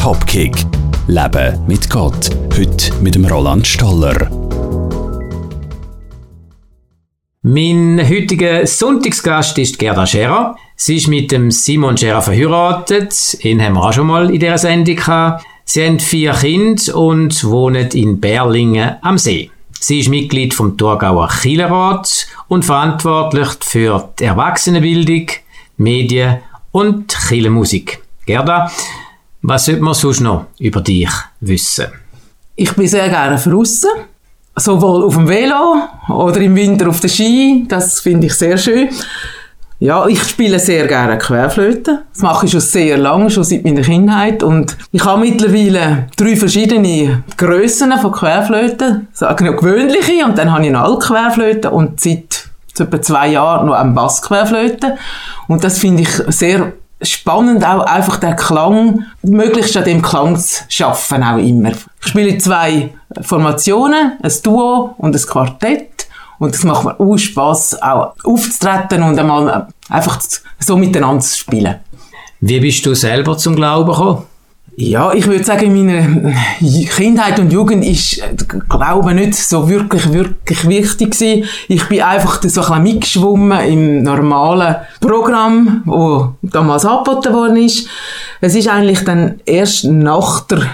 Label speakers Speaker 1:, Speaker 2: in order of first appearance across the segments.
Speaker 1: Topkick. Leben mit Gott. Heute mit dem Roland Stoller.
Speaker 2: Mein heutiger Sonntagsgast ist Gerda Scherer. Sie ist mit dem Simon Scherer verheiratet. Ihn haben wir auch schon mal in dieser Sendung gehabt. Sie haben 4 Kinder und wohnen in Berlingen am See. Sie ist Mitglied vom Thurgauer Kirchenrat und verantwortlich für die Erwachsenenbildung, Medien und Kirchenmusik. Gerda, was sollte man sonst noch über dich wissen?
Speaker 3: Ich bin sehr gerne draussen, sowohl auf dem Velo oder im Winter auf der Ski. Das finde ich sehr schön. Ja, ich spiele sehr gerne Querflöte. Das mache ich schon sehr lange, schon seit meiner Kindheit. Und ich habe mittlerweile 3 verschiedene Grössen von Querflöten. Eine gewöhnliche und dann habe ich eine Altquerflöte und seit etwa 2 Jahren noch eine Bassquerflöte. Und das finde ich sehr spannend, auch einfach den Klang, möglichst an dem Klang zu schaffen, auch immer. Ich spiele 2 Formationen, ein Duo und ein Quartett. Und es macht mir auch Spass, auch aufzutreten und einmal einfach so miteinander zu spielen.
Speaker 2: Wie bist du selber zum Glauben gekommen?
Speaker 3: Ja, ich würde sagen, in meiner Kindheit und Jugend ist Glaube nicht so wirklich wichtig gewesen. Ich bin einfach so ein bisschen mitgeschwommen im normalen Programm, das damals angeboten worden ist. Es ist eigentlich dann erst nach der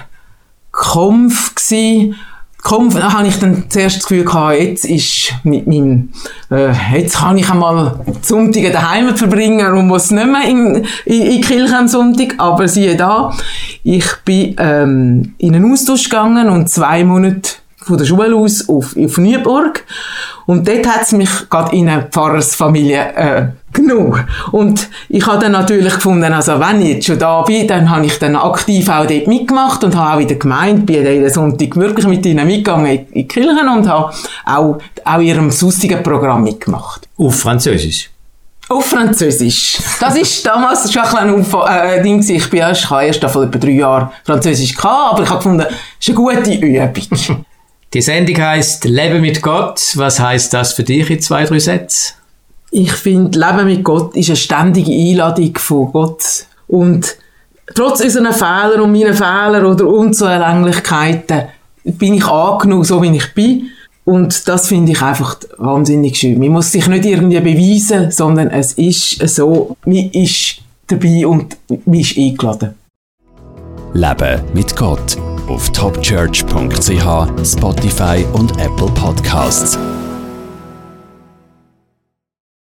Speaker 3: Konf gewesen. Da habe ich dann zuerst das Gefühl gehabt, jetzt ist mit meinem, jetzt kann ich einmal Sonntage daheim verbringen und muss nicht mehr in die Kirche am Sonntag. Aber siehe da, ich bin in einen Austausch gegangen und 2 Monate von der Schule aus auf Neuburg. Und dort hat es mich gerade in eine Pfarrersfamilie genommen. Und ich habe dann natürlich gefunden, also wenn ich jetzt schon da bin, dann habe ich dann aktiv auch dort mitgemacht und habe auch in der Gemeinde, bin jeden Sonntag wirklich mit ihnen mitgegangen in die Kirchen und habe auch ihrem sonstigen Programm mitgemacht.
Speaker 2: Auf Französisch?
Speaker 3: Auf Französisch. Das ist damals schon ein Ding. Ich habe erst vor etwa 3 Jahren Französisch gehabt, aber ich habe gefunden, das ist eine gute Übung.
Speaker 2: Die Sendung heisst Leben mit Gott. Was heisst das für dich in 2, 3 Sätzen?
Speaker 3: Ich finde, Leben mit Gott ist eine ständige Einladung von Gott. Und trotz unserer Fehler und meiner Fehler oder Unzulänglichkeiten bin ich angenommen, so wie ich bin. Und das finde ich einfach wahnsinnig schön. Man muss sich nicht irgendwie beweisen, sondern es ist so, man ist dabei und man ist eingeladen.
Speaker 1: Leben mit Gott auf topchurch.ch, Spotify und Apple Podcasts.